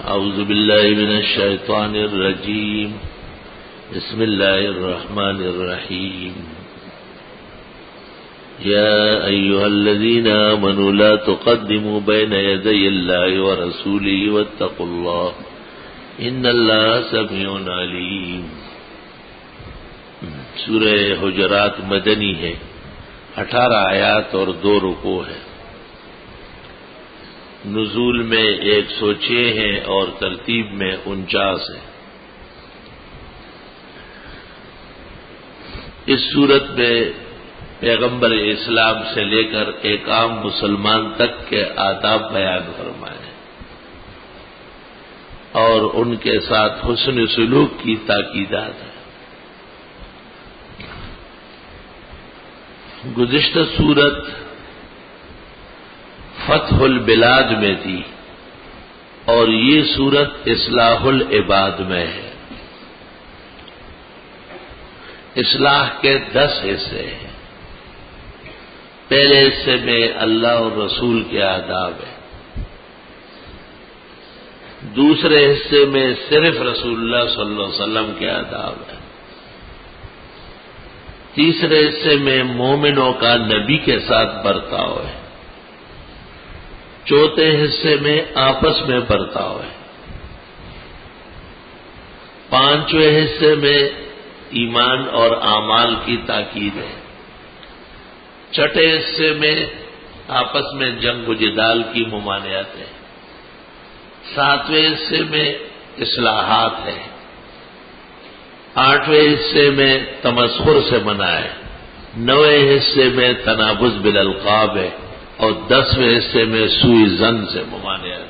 اعوذ باللہ من الشیطان الرجیم بسم اللہ الرحمن الرحیم یا ایھا الذین آمنوا لا تقدموا بین یدی اللہ ورسولہ واتقوا اللہ ان اللہ سمیع علیم۔ سورہ حجرات مدنی ہے، 18 آیات اور 2 رکوع ہے۔ نزول میں 106 ہیں اور ترتیب میں 49 ہے۔ اس صورت میں پیغمبر اسلام سے لے کر ایک عام مسلمان تک کے آداب بیان فرمائے اور ان کے ساتھ حسن سلوک کی تاکیدات ہے۔ گزشتہ صورت فتح البلاد میں تھی اور یہ صورت اصلاح العباد میں ہے۔ اصلاح کے 10 حصے ہیں۔ پہلے حصے میں اللہ اور رسول کے آداب ہیں، دوسرے حصے میں صرف رسول اللہ صلی اللہ علیہ وسلم کے آداب ہیں، تیسرے حصے میں مومنوں کا نبی کے ساتھ برتاؤ ہے، چوتھے حصے میں آپس میں برتاؤ ہے، پانچویں حصے میں ایمان اور اعمال کی تاکید ہے، چھٹے حصے میں آپس میں جنگ و جدال کی ممانعت ہے، ساتویں حصے میں اصلاحات ہے، آٹھویں حصے میں تمسخر سے منع ہے، نویں حصے میں تنابز بالالقاب ہے اور 10ویں حصے میں سوء ظن سے ممانعت۔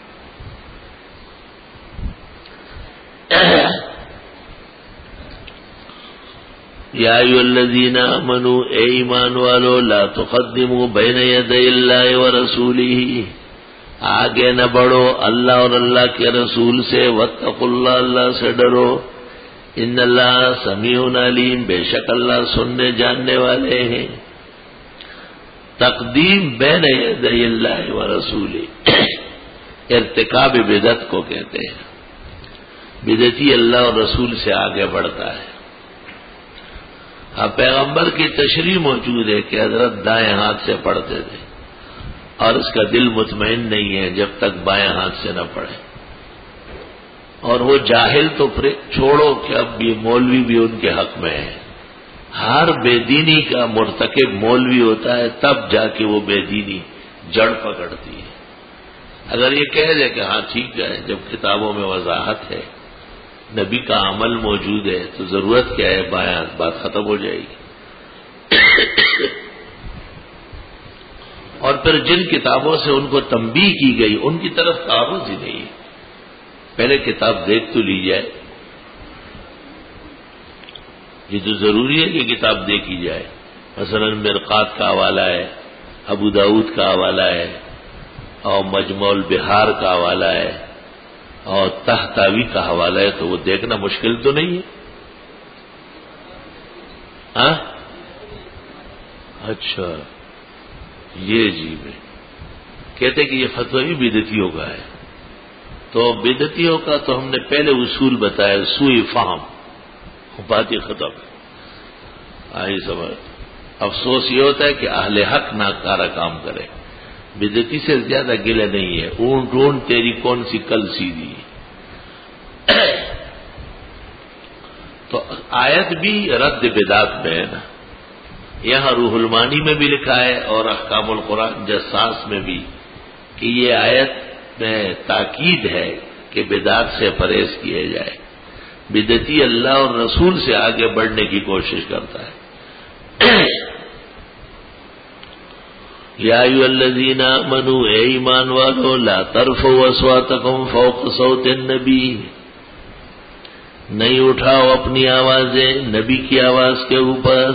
یا ایھا الذین آمنوا اے ایمان والو لا تقدموا بین یدی اللہ ورسولہ، آگے نہ بڑھو اللہ اور اللہ کے رسول سے، واتقوا اللہ، اللہ سے ڈرو، ان اللہ سمیع علیم، بے شک اللہ سننے جاننے والے ہیں۔ تقدیم بین یدی اللہ ورسولہ ارتکاب بدعت کو کہتے ہیں۔ بدعتی اللہ اور رسول سے آگے بڑھتا ہے۔ اب پیغمبر کی تشریح موجود ہے کہ حضرت دائیں ہاتھ سے پڑھتے تھے اور اس کا دل مطمئن نہیں ہے جب تک بائیں ہاتھ سے نہ پڑھے، اور وہ جاہل تو چھوڑو کہ اب بھی مولوی بھی ان کے حق میں ہے۔ ہر بے دینی کا مرتکب مولوی ہوتا ہے، تب جا کے وہ بے دینی جڑ پکڑتی ہے۔ اگر یہ کہہ دے کہ ہاں ٹھیک ہے، جب کتابوں میں وضاحت ہے، نبی کا عمل موجود ہے، تو ضرورت کیا ہے بایاں، بات ختم ہو جائے گی۔ اور پھر جن کتابوں سے ان کو تنبیہ کی گئی ان کی طرف تعرض ہی نہیں ہے۔ پہلے کتاب دیکھ تو لی جائے، یہ تو ضروری ہے کہ کتاب دیکھی جائے۔ مثلا مرقات کا حوالہ ہے، ابو داؤد کا حوالہ ہے، اور مجموع البحار کا حوالہ ہے، اور طحطاوی کا حوالہ ہے، تو وہ دیکھنا مشکل تو نہیں ہے۔ ہاں اچھا، یہ عجیب ہے، کہتے کہ یہ فتوی بدعتیوں کا ہے۔ تو بدعتیوں کا تو ہم نے پہلے اصول بتایا، سوء فہم، بات ہی ختم۔ آئی سمجھ؟ افسوس یہ ہوتا ہے کہ اہل حق ناکارہ کام کرے۔ بدعتی سے زیادہ گلے نہیں ہے، اونٹ اونٹ تیری کون سی کل سیدھی۔ تو آیت بھی رد بدعت میں ہے نا، یہاں روح المعانی میں بھی لکھا ہے اور احکام القرآن جساس میں بھی کہ یہ آیت میں تاکید ہے کہ بدعت سے پرہیز کیا جائے۔ بدعتی اللہ اور رسول سے آگے بڑھنے کی کوشش کرتا ہے۔ یا ایھا الذین آمنوا اے ایمان والو لا ترفعوا اصواتکم فوق صوت النبی، نہیں اٹھاؤ اپنی آوازیں نبی کی آواز کے اوپر۔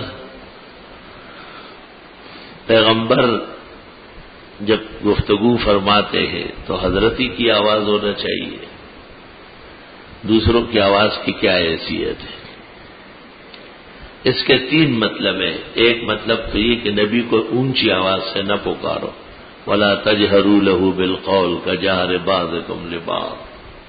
پیغمبر جب گفتگو فرماتے ہیں تو حضرتی کی آواز ہونا چاہیے، دوسروں کی آواز کی کیا حیثیت ہے؟ اس کے 3 مطلب ہیں۔ ایک مطلب تو یہ کہ نبی کو اونچی آواز سے نہ پکارو، وَلَا تَجْهَرُوا لَهُ بِالْقَوْلِ كَجَهْرِ بَعْضِكُمْ لِبَعْضٍ،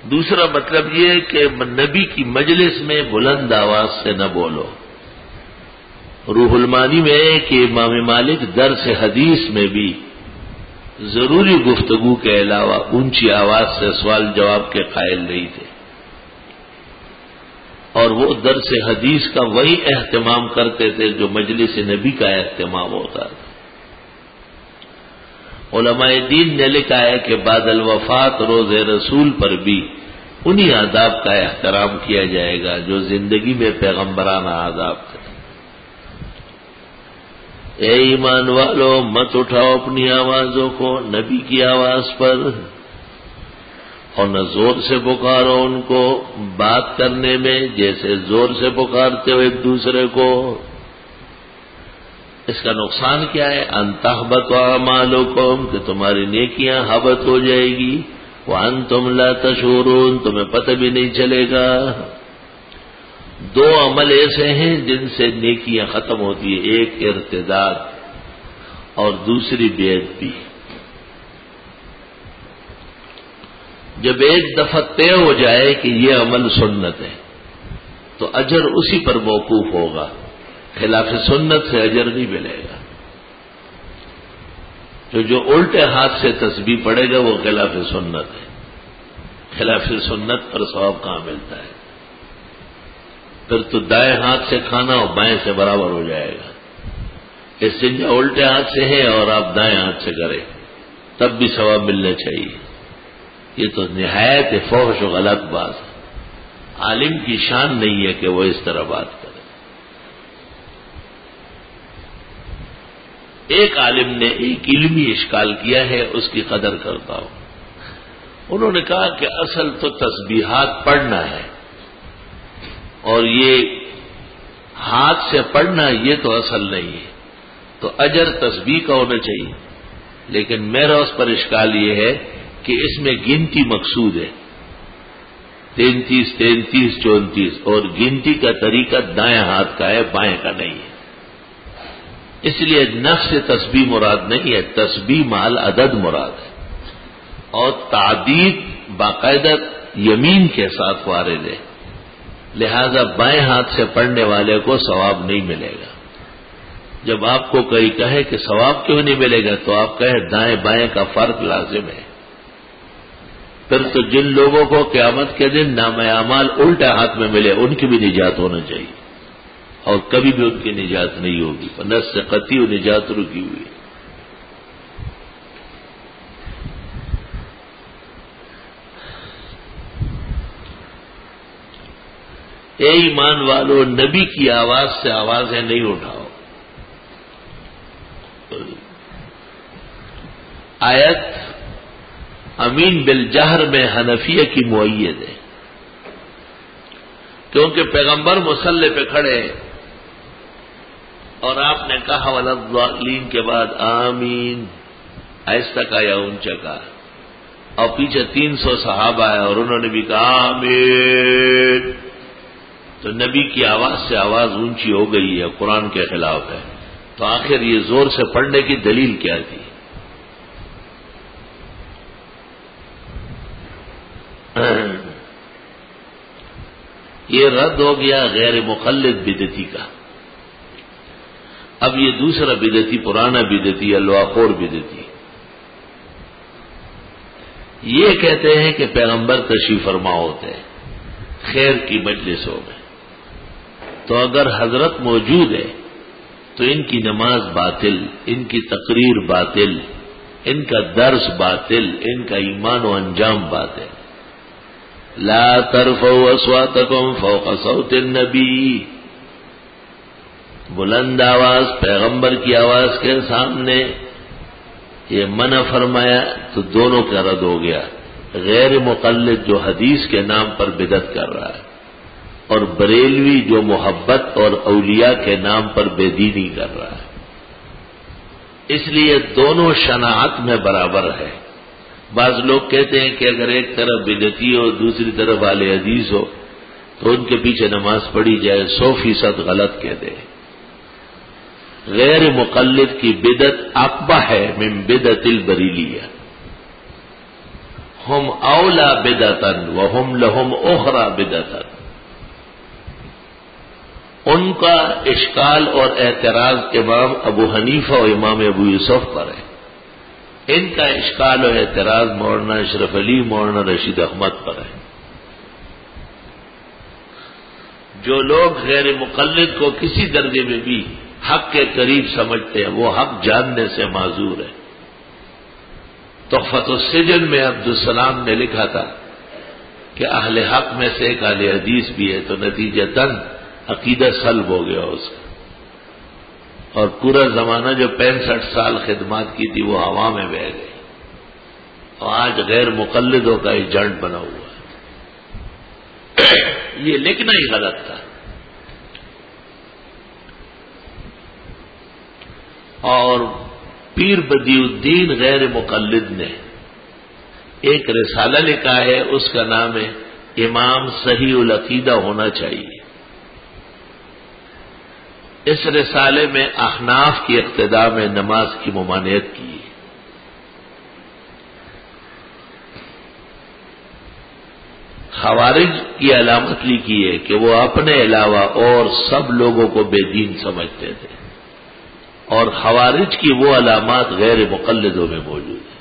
دوسرا مطلب یہ کہ نبی کی مجلس میں بلند آواز سے نہ بولو. روح المانی میں ہے کہ امام مالک درس حدیث میں بھی ضروری گفتگو کے علاوہ اونچی آواز سے سوال جواب کے قائل نہیں تھے، اور وہ درس حدیث کا وہی اہتمام کرتے تھے جو مجلس نبی کا اہتمام ہوتا تھا. علماء دین نے لکھا ہے کہ بعد الوفات روز رسول پر بھی انہی آداب کا احترام کیا جائے گا جو زندگی میں پیغمبرانہ آداب تھے. اے ایمان والو، مت اٹھاؤ اپنی آوازوں کو نبی کی آواز پر، اور نہ زور سے پکارو ان کو بات کرنے میں جیسے زور سے پکارتے ہو ایک دوسرے کو. اس کا نقصان کیا ہے؟ ان تحبط اعمالکم، کہ تمہاری نیکیاں حبط ہو جائے گی، وانتم لا تشعرون، تمہیں پتہ بھی نہیں چلے گا. دو عمل ایسے ہیں جن سے نیکیاں ختم ہوتی ہیں، ایک ارتداد اور دوسری بے ادبی. جب ایک دفعہ طے ہو جائے کہ یہ عمل سنت ہے تو اجر اسی پر موقوف ہوگا، خلاف سنت سے اجر نہیں ملے گا. تو جو الٹے ہاتھ سے تسبیح پڑے گا وہ خلاف سنت ہے، خلاف سنت پر ثواب کہاں ملتا ہے؟ پھر تو دائیں ہاتھ سے کھانا اور بائیں سے برابر ہو جائے گا. اس سے جو الٹے ہاتھ سے ہے اور آپ دائیں ہاتھ سے کریں تب بھی ثواب ملنا چاہیے. یہ تو نہایت فحش و غلط بات ہے. عالم کی شان نہیں ہے کہ وہ اس طرح بات کرے. ایک عالم نے ایک علمی اشکال کیا ہے، اس کی قدر کرتا ہوں. انہوں نے کہا کہ اصل تو تسبیحات پڑھنا ہے، اور یہ ہاتھ سے پڑھنا یہ تو اصل نہیں ہے، تو اجر تسبیح کا ہونا چاہیے. لیکن میرا اس پر اشکال یہ ہے کہ اس میں گنتی مقصود ہے، 33 33 34، اور گنتی کا طریقہ دائیں ہاتھ کا ہے، بائیں کا نہیں ہے. اس لیے نفس تسبیح مراد نہیں ہے، تسبیح مال عدد مراد ہے، اور تعدید باقاعدہ یمین کے ساتھ وارد ہے. لہذا بائیں ہاتھ سے پڑھنے والے کو ثواب نہیں ملے گا. جب آپ کو کوئی کہے کہ ثواب کیوں نہیں ملے گا تو آپ کہیں دائیں بائیں کا فرق لازم ہے. پھر تو جن لوگوں کو قیامت کے دن نام اعمال الٹے ہاتھ میں ملے ان کی بھی نجات ہونا چاہیے، اور کبھی بھی ان کی نجات نہیں ہوگی. نس سے قطعی و نجات رکی ہوئی. اے ایمان والو، نبی کی آواز سے آوازیں نہیں اٹھاؤ. آیت امین بالجہر میں حنفیہ کی معید ہے، کیونکہ پیغمبر مصلی پہ کھڑے اور آپ نے کہا والضالین کے بعد آمین، آہستہ کا یا اونچا کا، اور پیچھے 300 صحابہ آئے اور انہوں نے بھی کہا آمین، تو نبی کی آواز سے آواز اونچی ہو گئی ہے، قرآن کے خلاف ہے. تو آخر یہ زور سے پڑھنے کی دلیل کیا تھی؟ یہ رد ہو گیا غیر مقلد بدعتی کا. اب یہ دوسرا بدعتی، پرانا بدعتی، الواخور بدعتی، یہ کہتے ہیں کہ پیغمبر تشریف فرما ہوتے ہیں خیر کی مجلسوں میں، تو اگر حضرت موجود ہے تو ان کی نماز باطل، ان کی تقریر باطل، ان کا درس باطل، ان کا ایمان و انجام باطل. لا ترفعوا اصواتکم فوق صوت النبی، بلند آواز پیغمبر کی آواز کے سامنے یہ منع فرمایا تو دونوں کا رد ہو گیا. غیر مقلد جو حدیث کے نام پر بدعت کر رہا ہے، اور بریلوی جو محبت اور اولیاء کے نام پر بے دینی کر رہا ہے. اس لیے دونوں شناعت میں برابر ہے. بعض لوگ کہتے ہیں کہ اگر ایک طرف بدعتی ہو دوسری طرف اہل حدیث ہو تو ان کے پیچھے نماز پڑھی جائے، 100% غلط کہتے ہیں. غیر مقلد کی بدعت اقبح ہے من بدعت البریلیہ. ہم اولا بدعتن وہم لہم اخرى بدعتن. ان کا اشکال اور اعتراض امام ابو حنیفہ اور امام ابو یوسف پر ہے. ان کا اشکال اور اعتراض مولانا اشرف علی مولانا رشید احمد پر ہے. جو لوگ غیر مقلد کو کسی درجے میں بھی حق کے قریب سمجھتے ہیں وہ حق جاننے سے معذور ہے. تحفۃ السجن میں عبدالسلام نے لکھا تھا کہ اہل حق میں سے ایک اہل حدیث بھی ہے، تو نتیجتاً عقیدہ سلب ہو گیا اس کا، اور پورا زمانہ جو 65 سال خدمات کی تھی وہ ہوا میں بہہ گئی، اور آج غیر مقلدوں کا ایجنٹ بنا ہوا ہے. یہ لکھنا ہی غلط تھا. اور پیر بدیع الدین غیر مقلد نے ایک رسالہ لکھا ہے، اس کا نام ہے امام صحیح العقیدہ ہونا چاہیے. اس رسالے میں احناف کی اقتداء میں نماز کی ممانعت کی ہے. خوارج کی علامت لکھی ہے کہ وہ اپنے علاوہ اور سب لوگوں کو بے دین سمجھتے تھے، اور خوارج کی وہ علامات غیر مقلدوں میں موجود ہیں.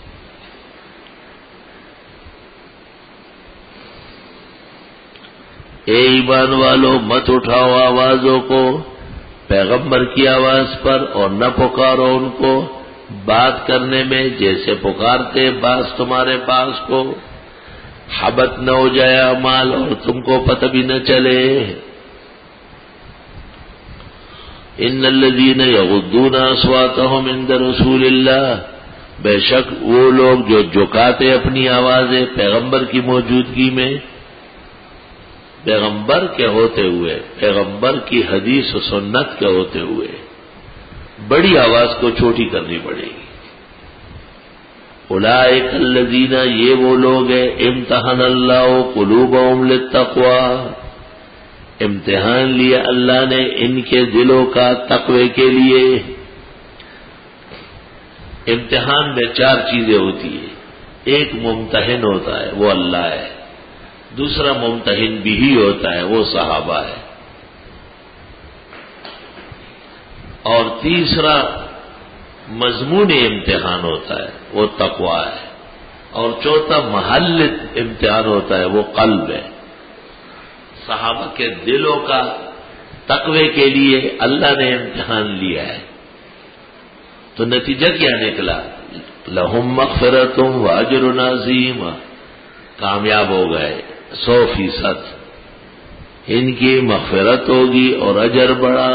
اے ایمان والو، مت اٹھاؤ آوازوں کو پیغمبر کی آواز پر، اور نہ پکارو ان کو بات کرنے میں جیسے پکارتے بعض تمہارے پاس کو، حبت نہ ہو جائے اعمال اور تم کو پتہ بھی نہ چلے. ان الذین یغضون اصواتهم عند رسول اللہ، بے شک وہ لوگ جو جھکاتے اپنی آوازیں پیغمبر کی موجودگی میں، پیغمبر کے ہوتے ہوئے، پیغمبر کی حدیث و سنت کے ہوتے ہوئے بڑی آواز کو چھوٹی کرنی پڑے گی. اولئک الذین، یہ وہ لوگ ہیں امتحن اللہ قلوبہم للتقوی، امتحان لیا اللہ نے ان کے دلوں کا تقوی کے لیے. امتحان میں 4 چیزیں ہوتی ہیں. ایک ممتحن ہوتا ہے وہ اللہ ہے، دوسرا ممتحن بھی ہوتا ہے وہ صحابہ ہے، اور تیسرا مضمون امتحان ہوتا ہے وہ تقوی ہے، اور چوتھا محل امتحان ہوتا ہے وہ قلب ہے. صحابہ کے دلوں کا تقوی کے لیے اللہ نے امتحان لیا ہے. تو نتیجہ کیا نکلا؟ لہم مغفرۃ و اجر عظیم، کامیاب ہو گئے 100%. ان کی مغفرت ہوگی اور اجر بڑا.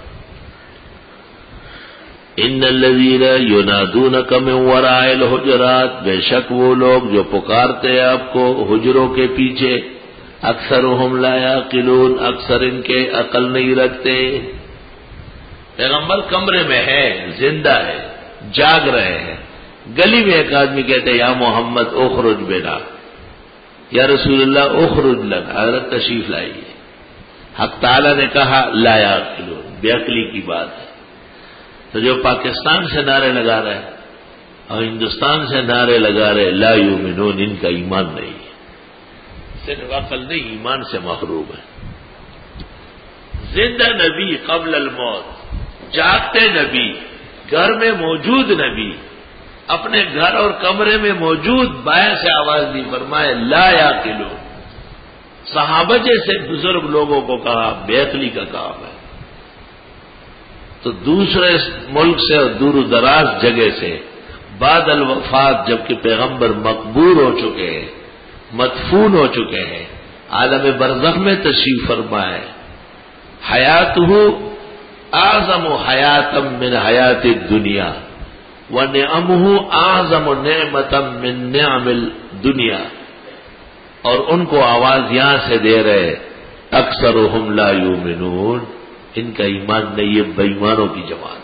ان الذین ینادونک من وراء الحجرات، بے شک وہ لوگ جو پکارتے ہیں آپ کو حجروں کے پیچھے، اکثرهم لا یعقلون، اکثر ان کے عقل نہیں رکھتے. پیغمبر کمرے میں ہے، زندہ ہے، جاگ رہے ہیں، گلی میں ایک آدمی کہتے ہیں یا محمد اخرج بنا، یا رسول اللہ اخرج لنا، حضرت تشریف لائیے. حق تعالی نے کہا لا یعقلون، بے عقلی کی بات ہے. تو جو پاکستان سے نعرے لگا رہے ہیں اور ہندوستان سے نعرے لگا رہے لا یؤمنون، ان کا ایمان نہیں ہے، صرف عقل نہیں ایمان سے محروم ہے. زندہ نبی قبل الموت، جاگتے نبی، گھر میں موجود نبی، اپنے گھر اور کمرے میں موجود باہر سے آواز دی، فرمائے لا یعقلون. صحابہ جیسے بزرگ لوگوں کو کہا بے عقلی کا کام ہے. تو دوسرے ملک سے اور دور و دراز جگہ سے بعد الوفات، جبکہ پیغمبر مقبور ہو چکے ہیں، مدفون ہو چکے ہیں، عالم برزخ میں تشریف فرمائے، حیاتہ اعظم حیاتا من حیات الدنیا ونعمہ اعظم نعمتا من نعم الدنیا. اور ان کو آواز یہاں سے دے رہے اکثرهم لا یؤمنون، ان کا ایمان نہیں، یہ بے ایمانوں کی جماعت.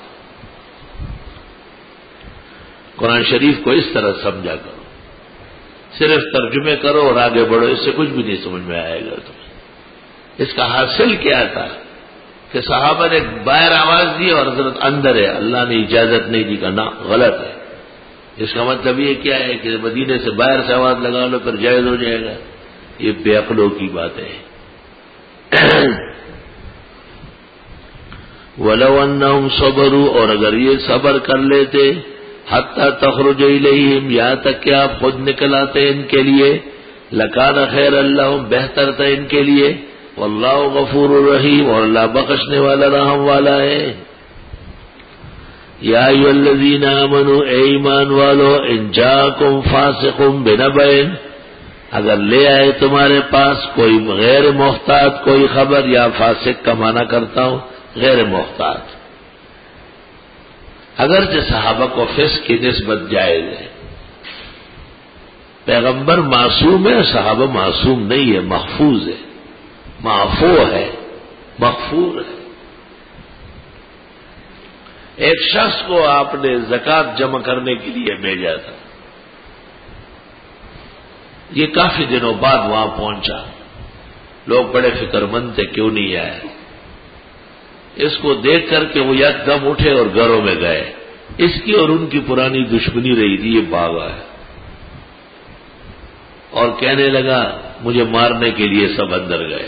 قرآن شریف کو اس طرح سمجھا کرو، صرف ترجمے کرو اور آگے بڑھو، اس سے کچھ بھی نہیں سمجھ میں آئے گا تمہیں. اس کا حاصل کیا تھا کہ صحابہ نے باہر آواز دی اور حضرت اندر ہے، اللہ نے اجازت نہیں دی، کہا نا غلط ہے. اس کا مطلب یہ کیا ہے کہ مدینے سے باہر سے آواز لگا لو پھر جائز ہو جائے گا؟ یہ بے عقلوں کی بات ہے۔ وَلَوْ أَنَّهُمْ صَبَرُوا، اور اگر یہ صبر کر لیتے، حَتَّى تَخْرُجَ إِلَيْهِمْ، یہاں تک کہ آپ خود نکل آتے ان کے لیے، لَكَانَ خَيْرًا لَهُمْ، بہتر تھا ان کے لیے، وَاللَّهُ غَفُورٌ رَحِيمٌ، اور اللہ بخشنے والا رحم والا ہے۔ یا ایھا الذین آمنوا، اے ایمان والو، ان جاءکم فاسق بنبأ، اگر لے آئے تمہارے پاس کوئی غیر محتاط کوئی خبر، یا فاسق کا معنی کرتا ہوں غیر محتاط، اگرچہ صحابہ کو فسق کی نسبت جائز ہے، پیغمبر معصوم ہے، صحابہ معصوم نہیں ہے، محفوظ ہے، معفو ہے، مغفور ہے۔ ایک شخص کو آپ نے زکوٰۃ جمع کرنے کے لیے بھیجا تھا، یہ کافی دنوں بعد وہاں پہنچا، لوگ بڑے فکر مند تھے کیوں نہیں آئے، اس کو دیکھ کر کے وہ یک دم اٹھے اور گھروں میں گئے، اس کی اور ان کی پرانی دشمنی رہی تھی، یہ بھاگا ہے اور کہنے لگا مجھے مارنے کے لیے سب اندر گئے۔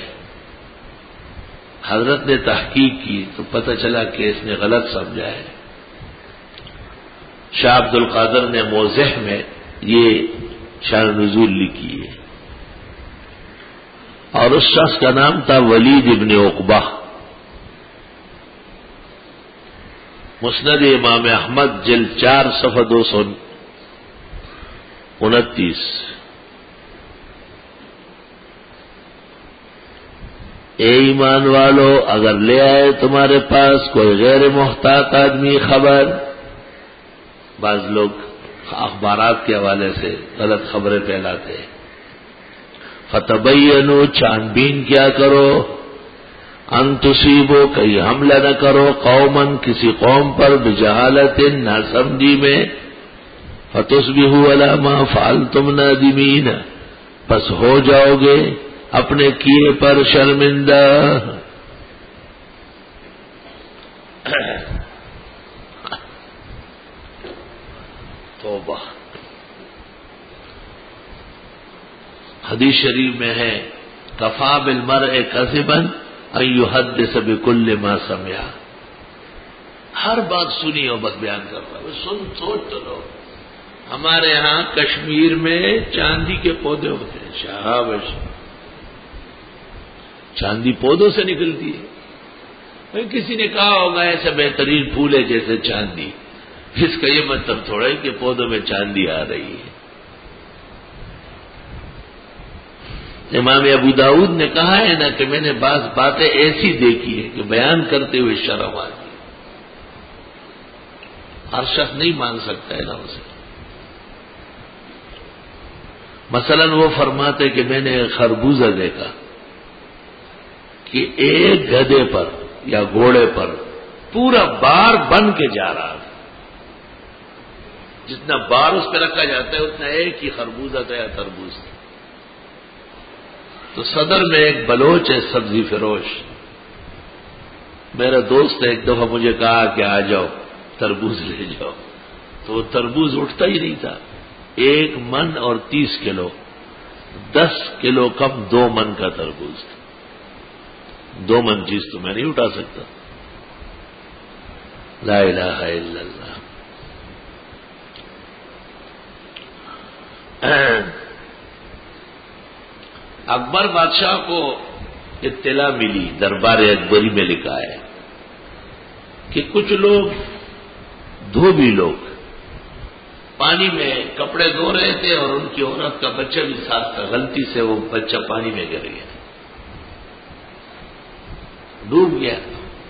حضرت نے تحقیق کی تو پتہ چلا کہ اس نے غلط سمجھا ہے۔ شاہ عبد القادر نے موضح میں یہ شان نزول لکھی ہے، اور اس شخص کا نام تھا ولید ابن عقبہ۔ مسند امام احمد جلد 4 صفحہ 229۔ اے ایمان والو، اگر لے آئے تمہارے پاس کوئی غیر محتاط آدمی خبر، بعض لوگ اخبارات کے حوالے سے غلط خبریں پھیلاتے ہیں، فتبینوا، چھان بین کیا کرو، ان تصیبوا، کہیں حملہ نہ کرو، قومن، کسی قوم پر، بجہالت، ناسمجھی میں، فتصبحوا علی ما فعلتم نادمین، پس ہو جاؤ گے اپنے کیے پر شرمندہ۔ توبہ۔ حدیث شریف میں ہے کفا بالمرء کذبا ان یحدث بکل ما سمع، ہر بات سنی اور بس بیان کرتا ہے، سوچ تو لو، ہمارے ہاں کشمیر میں چاندی کے پودے ہوتے ہیں، شاباش، چاندی پودوں سے نکلتی ہے، کسی نے کہا ہوگا ایسا بہترین پھول ہے جیسے چاندی، اس کا یہ مطلب تھوڑا ہے کہ پودوں میں چاندی آ رہی ہے۔ امام ابو داؤد نے کہا ہے نا کہ میں نے بعض باتیں ایسی دیکھی ہے کہ بیان کرتے ہوئے شرم آتی، ہر شخص نہیں مان سکتا ہے نا اسے۔ مثلا وہ فرماتے کہ میں نے ایک خربوزہ دیکھا کہ ایک گدھے پر یا گھوڑے پر پورا بار بن کے جا رہا تھا، جتنا بار اس پہ رکھا جاتا ہے اتنا ایک ہی خربوزہ تھا یا تربوز تھا۔ تو صدر میں ایک بلوچ ہے سبزی فروش، میرا دوست نے ایک دفعہ مجھے کہا کہ آ جاؤ تربوز لے جاؤ، تو وہ تربوز اٹھتا ہی نہیں تھا، 1 من اور 30 کلو، 10 کلو کم 2 من کا تربوز تھا، 2 من چیز تو میں نہیں اٹھا سکتا۔ لا الہ الا اللہ۔ اکبر بادشاہ کو اطلاع ملی، دربار اکبری میں لکھا ہے کہ کچھ لوگ، دھوبی لوگ، پانی میں کپڑے دھو رہے تھے اور ان کی عورت کا بچہ بھی ساتھ تھا، غلطی سے وہ بچہ پانی میں گر گیا، ڈوب گیا۔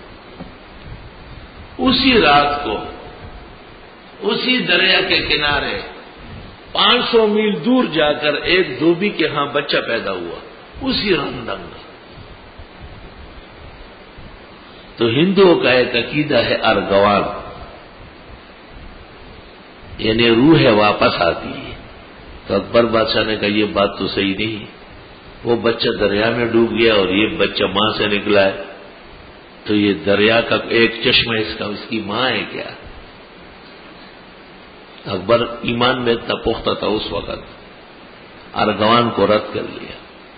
اسی رات کو اسی دریا کے کنارے 500 میل دور جا کر ایک دھوبی کے ہاں بچہ پیدا ہوا، اسی رمضان کا۔ تو ہندوؤں کا ایک عقیدہ ہے ارغوان، یعنی روح واپس آتی ہے۔ تو اکبر بادشاہ نے کہا یہ بات تو صحیح نہیں، وہ بچہ دریا میں ڈوب گیا اور یہ بچہ ماں سے نکلا ہے، تو یہ دریا کا ایک چشمہ اس کی ماں ہے کیا؟ اکبر ایمان میں اتنا پختہ تھا اس وقت، ارغوان کو رد کر لیا۔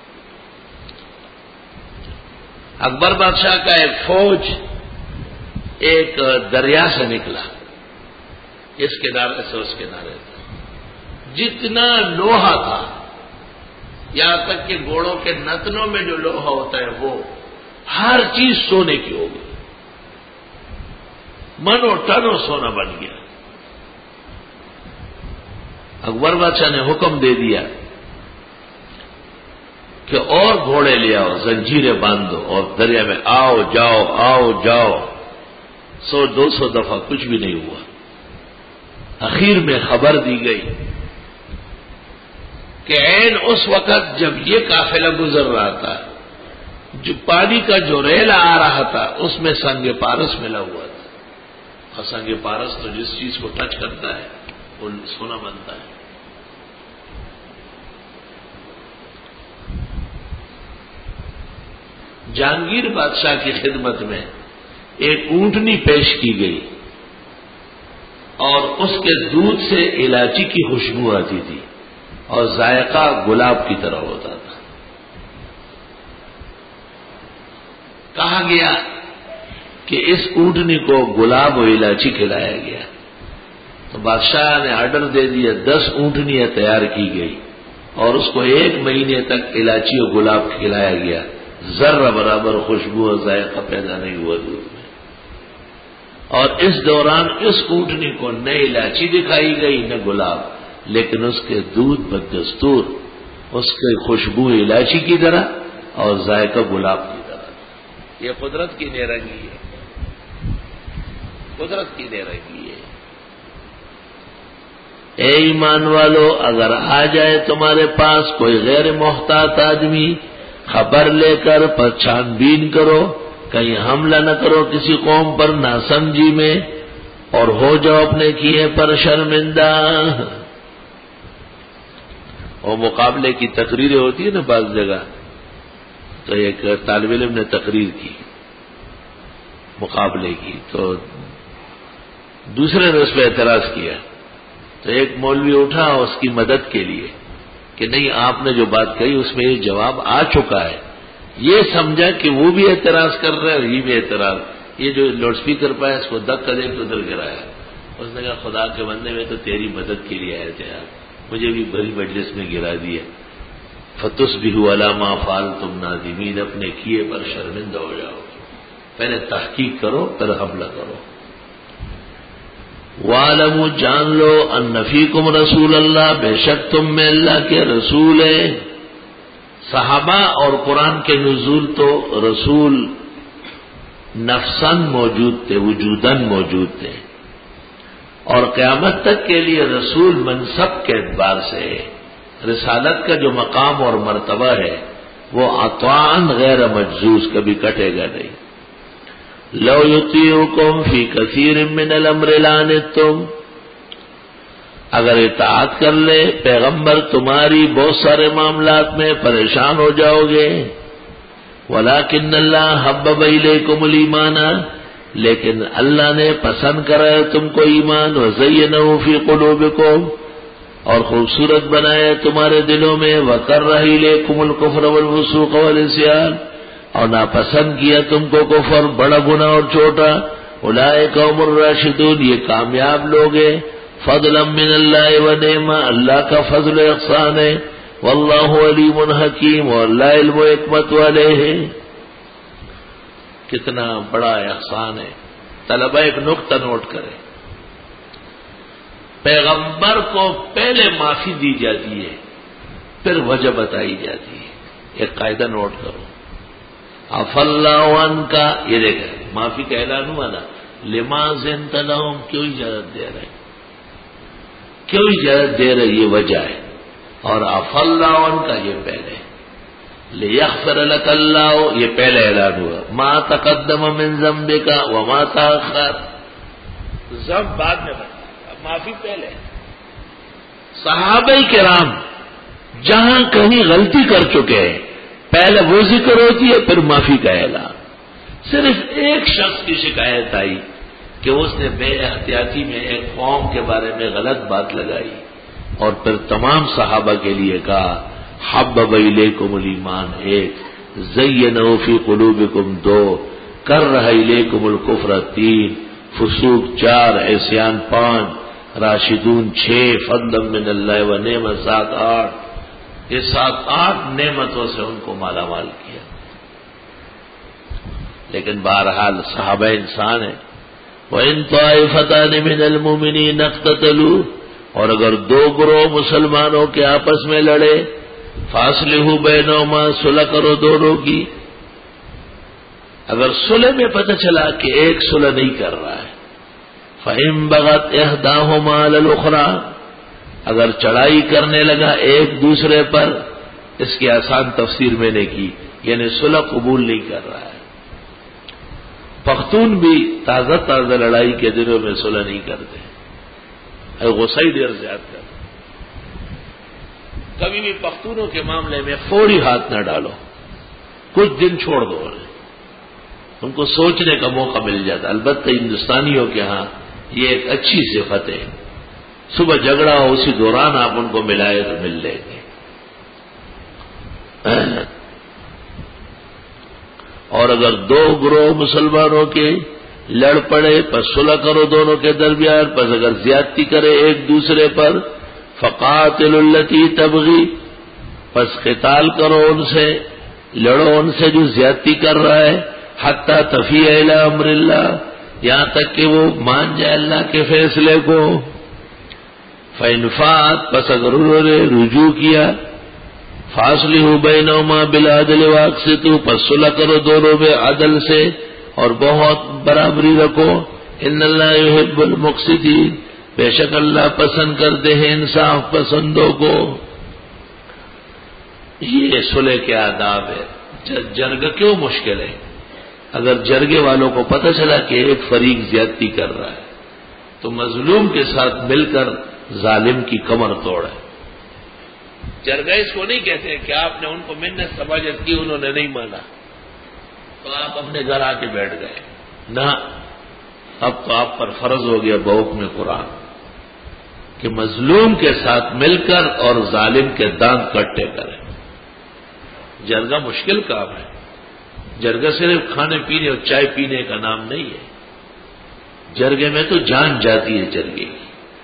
اکبر بادشاہ کا ایک فوج ایک دریا سے نکلا، اس کنارے سے اس کنارے تک، جتنا لوہا تھا، یہاں تک کہ گھوڑوں کے نتنوں میں جو لوہا ہوتا ہے وہ ہر چیز سونے کی ہو گئی، منو ٹنو سونا بن گیا۔ اکبر بادشاہ نے حکم دے دیا کہ اور گھوڑے لے آؤ، زنجیریں باندھو اور دریا میں آؤ جاؤ آؤ جاؤ۔ 100-200 دفعہ کچھ بھی نہیں ہوا۔ اخیر میں خبر دی گئی کہ عین اس وقت جب یہ قافلہ گزر رہا تھا، جو پانی کا جو ریلا آ رہا تھا اس میں سنگ پارس ملا ہوا تھا، اور سنگ پارس تو جس چیز کو ٹچ کرتا ہے وہ سونا بنتا ہے۔ جہانگیر بادشاہ کی خدمت میں ایک اونٹنی پیش کی گئی اور اس کے دودھ سے الائچی کی خوشبو آتی تھی اور ذائقہ گلاب کی طرح ہوتا تھا۔ کہا گیا کہ اس اونٹنی کو گلاب و الائچی کھلایا گیا، تو بادشاہ نے آرڈر دے دیا 10 اونٹنیاں تیار کی گئی اور اس کو 1 مہینے تک الائچی و گلاب کھلایا گیا، ذرہ برابر خوشبو اور ذائقہ پیدا نہیں ہوا دودھ میں۔ اور اس دوران اس اونٹنی کو نہ الائچی دکھائی گئی نہ گلاب، لیکن اس کے دودھ بدستور، اس کی خوشبو الائچی کی طرح اور ذائقہ گلاب کی طرح۔ یہ قدرت کی نیرنگی ہے، قدرت کی نیرنگی ہے۔ اے ایمان والو، اگر آ جائے تمہارے پاس کوئی غیر محتاط آدمی، خبر لے کر پر چھان بین کرو، کہیں حملہ نہ کرو کسی قوم پر ناسمجھی میں، اور ہو جاؤ اپنے کیے پر شرمندہ۔ اور مقابلے کی تقریریں ہوتی ہیں نا بعض جگہ، تو ایک طالب علم نے تقریر کی مقابلے کی، تو دوسرے نے اس پہ اعتراض کیا، تو ایک مولوی اٹھا اس کی مدد کے لیے کہ نہیں، آپ نے جو بات کہی اس میں یہ جواب آ چکا ہے۔ یہ سمجھا کہ وہ بھی اعتراض کر رہا ہے اور یہ بھی اعتراض، یہ جو لاؤڈ اسپیکر پایا اس کو دھکا دے کے ادھر گرایا۔ اس نے کہا خدا کے بندے میں تو تیری مدد کے لیے آئے تھے یار، مجھے بھی بھری مجلس میں گرا دیا۔ فتصبحوا علی ما فعلتم نادمین، اپنے کیے پر شرمندہ ہو جاؤ۔ پہلے تحقیق کرو پھر حملہ کرو۔ وَاعْلَمُوا، جان لو، ان فیکم رسول اللہ، بے شک تم میں اللہ کے رسول ہیں۔ صحابہ اور قرآن کے نزول تو رسول نفساً موجود تھے، وجوداً موجود تھے، اور قیامت تک کے لیے رسول منصب کے اعتبار سے رسالت کا جو مقام اور مرتبہ ہے وہ عطاً غیر مجزوز، کبھی کٹے گا نہیں۔ لو یطیعکم فی کثیر من الامر لعنتم، اگر اطاعت کر لے پیغمبر تمہاری بہت سارے معاملات میں پریشان ہو جاؤ گے۔ ولیکن اللہ حبب الیکم الایمان، لیکن اللہ نے پسند کرا ہے تم کو ایمان، وزینہ فی قلوبکم، اور خوبصورت بنایا تمہارے دلوں میں، وکرہ الیکم الکفر والفسوق والعصیان، اور ناپسند کیا تم کو کفر، بڑا گناہ اور چھوٹا۔ اولئک هم الراشدون، یہ کامیاب لوگ ہیں۔ فضلا من اللہ ونعمہ، اللہ کا فضل و احسان ہے۔ واللہ علیم حکیم، اور اللہ علم و حکمت والے ہیں۔ کتنا بڑا احسان ہے۔ طلبہ ایک نقطہ نوٹ کریں، پیغمبر کو پہلے معافی دی جاتی ہے پھر وجہ بتائی جاتی ہے۔ ایک قاعدہ نوٹ کرو، عفا اللہ عنک، یہ دیکھیں معافی کا اعلان ہوا نا، لما زنت لہم، کیوں اجازت دے رہے، کیوں اجازت دے رہے، یہ وجہ ہے، اور عفا اللہ عنک یہ پہلے، لیغفر لک اللہ یہ پہلے اعلان ہوا، ما تقدم من ذنبک وما تاخر، ذنب بعد میں بتا، معافی پہلے۔ صحابہ کرام جہاں کہیں غلطی کر چکے ہیں پہلے وہ ذکر ہوتی ہے پھر معافی کا اعلان۔ صرف ایک شخص کی شکایت آئی کہ اس نے بے احتیاطی میں ایک قوم کے بارے میں غلط بات لگائی اور پھر تمام صحابہ کے لیے کہا حبب الیکم الایمان 1، زینہ فی قلوبکم 2، کرہ الیکم الکفر 3، فسوق 4، عصیان 5، راشدون 6، فضلا من اللہ و نعمت 7، 8، یہ 7-8 نعمتوں سے ان کو مالا مال کیا۔ لیکن بہرحال صحابہ انسان ہیں۔ وَإِن طَائِفَتَانِ مِنَ الْمُؤْمِنِينَ اقْتَتَلُوا، اور اگر 2 گروہ مسلمانوں کے آپس میں لڑے، فَأَصْلِحُوا بَيْنَهُمَا، صلح کرو دونوں کی۔ اگر صلح میں پتہ چلا کہ ایک صلح نہیں کر رہا ہے، فَإِن بَغَتْ إِحْدَاهُمَا عَلَى الْأُخْرَى، اگر چڑھائی کرنے لگا ایک دوسرے پر، اس کی آسان تفسیر میں نے کی، یعنی صلح قبول نہیں کر رہا ہے۔ پختون بھی تازہ لڑائی کے دنوں میں صلح نہیں کرتے، غصہ ہی دیر زیادہ کرتے۔ کبھی بھی پختونوں کے معاملے میں فوری ہاتھ نہ ڈالو، کچھ دن چھوڑ دو، ان کو سوچنے کا موقع مل جاتا۔ البتہ ہندوستانیوں کے ہاں یہ ایک اچھی صفت ہے، صبح جھگڑا ہو اسی دوران آپ ان کو ملائے تو مل لیں گے۔ اور اگر 2 گروہ مسلمانوں کے لڑ پڑے پس صلح کرو دونوں کے درمیان، پس اگر زیادتی کرے ایک دوسرے پر، فقاتلوا التی تبغی، پس قتال کرو ان سے، لڑو ان سے جو زیادتی کر رہا ہے، حتی تفیء الی امر اللہ، یہاں تک کہ وہ مان جائے اللہ کے فیصلے کو۔ فإن فاءت، پس اگر انہوں نے رجوع کیا، فاصلحوا بینہما بالعدل واقسطوا، پس صلح کرو دونوں میں عدل سے اور بہت برابری رکھو۔ ان اللہ یحب المقسطین، بے شک اللہ پسند کرتے ہیں انصاف پسندوں کو۔ یہ صلح کے آداب ہے۔ جرگہ کیوں مشکل ہے؟ اگر جرگے والوں کو پتہ چلا کہ ایک فریق زیادتی کر رہا ہے تو مظلوم کے ساتھ مل کر ظالم کی کمر توڑے۔ جرگہ اس کو نہیں کہتے کہ آپ نے ان کو منت سماجت کی، انہوں نے نہیں مانا تو آپ اپنے گھر آ کے بیٹھ گئے، نہ، اب تو آپ پر فرض ہو گیا بحکم قرآن کہ مظلوم کے ساتھ مل کر اور ظالم کے دانت کٹے کریں۔ جرگہ مشکل کام ہے۔ جرگہ صرف کھانے پینے اور چائے پینے کا نام نہیں ہے، جرگے میں تو جان جاتی ہے جرگے کی۔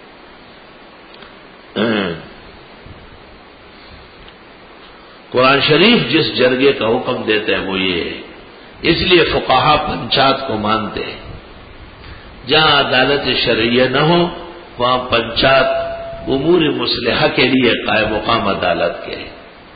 قرآن شریف جس جرگے کا حکم دیتا ہے وہ یہ ہے، اس لیے فقہا پنچات کو مانتے ہیں۔ جہاں عدالت شرعیہ نہ ہو وہاں پنچات امور مصلحہ کے لیے قائم مقام عدالت کے ہیں۔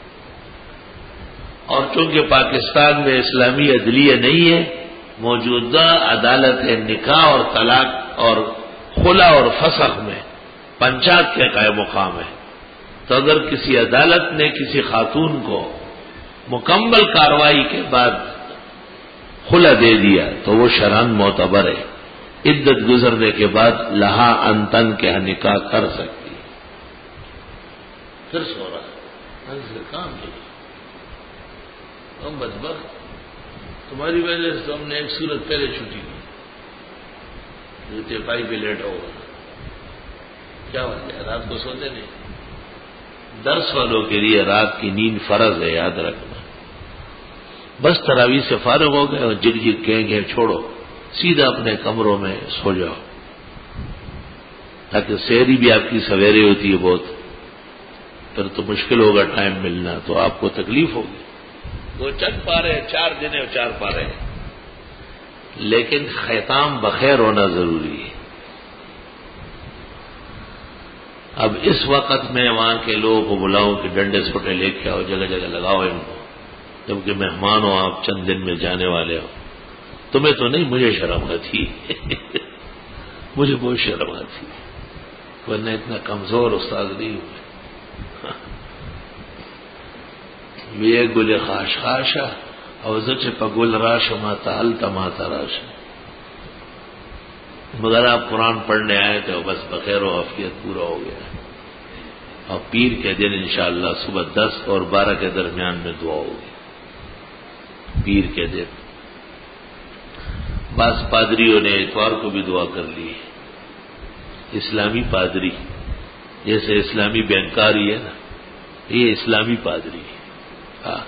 اور چونکہ پاکستان میں اسلامی عدلیہ نہیں ہے، موجودہ عدالت نکاح اور طلاق اور خلا اور فسخ میں پنچات کے قائم مقام ہے۔ تو اگر کسی عدالت نے کسی خاتون کو مکمل کارروائی کے بعد خلا دے دیا تو وہ شرعاً معتبر ہے، عدت گزرنے کے بعد لہا انتن کے نکاح کر سکتی۔ پھر سو رہا ہے کام نہیں، ہم بدبخت، تمہاری وجہ سے ہم نے ایک صورت پہلے چھٹی کی، تیپائی پہ لیٹ ہوگا، کیا وجہ ہے؟ رات کو سوتے نہیں۔ درس والوں کے لیے رات کی نیند فرض ہے، یاد رکھنا۔ بس تراویح سے فارغ ہو گئے اور جگ جگ گے چھوڑو، سیدھا اپنے کمروں میں سو جاؤ، تاکہ سحری بھی آپ کی سویرے ہوتی ہے بہت، پھر تو مشکل ہوگا ٹائم ملنا، تو آپ کو تکلیف ہوگی۔ وہ چند پارے 4 دن اور 4 پارے، لیکن ختام بخیر ہونا ضروری ہے۔ اب اس وقت میں وہاں کے لوگوں کو بلاؤں کہ ڈنڈے سوٹے لے کے آؤ، جگہ جگہ لگاؤ ان کو، جبکہ مہمان ہو آپ، چند دن میں جانے والے ہو۔ تمہیں تو نہیں، مجھے شرم آتی مجھے بہت شرم آتی، ورنہ اتنا کمزور استاد نہیں ہوں یہ گل خاش خاشا اور زچ پگل راش ماتا التا ماتا راش۔ مگر آپ قرآن پڑھنے آئے تھے بس بخیر و عافیت پورا ہو گیا، اور پیر کے دن انشاءاللہ صبح 10 اور 12 کے درمیان میں دعا ہوگی۔ پیر کے دن بعض پادریوں نے اتوار کو بھی دعا کر لی، اسلامی پادری، جیسے اسلامی بینکاری ہے نا، یہ اسلامی پادری ہے۔ ہاں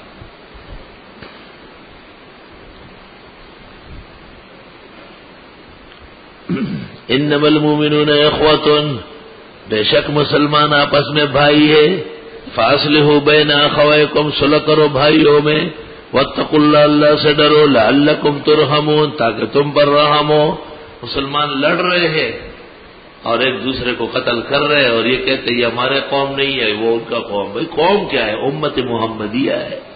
انما المؤمنون اخوة، بے شک مسلمان آپس میں بھائی ہے، فاصلحوا بین اخویکم، صلح کرو بھائیوں میں، واتقوا اللہ، اللہ سے ڈرو، لعلکم ترحمون، تاکہ تم پر رحم ہو۔ مسلمان لڑ رہے ہیں اور ایک دوسرے کو قتل کر رہے ہیں، اور یہ کہتے ہیں یہ ہمارے قوم نہیں ہے، وہ ان کا قوم۔ بھائی قوم کیا ہے؟ امت محمدیہ ہے۔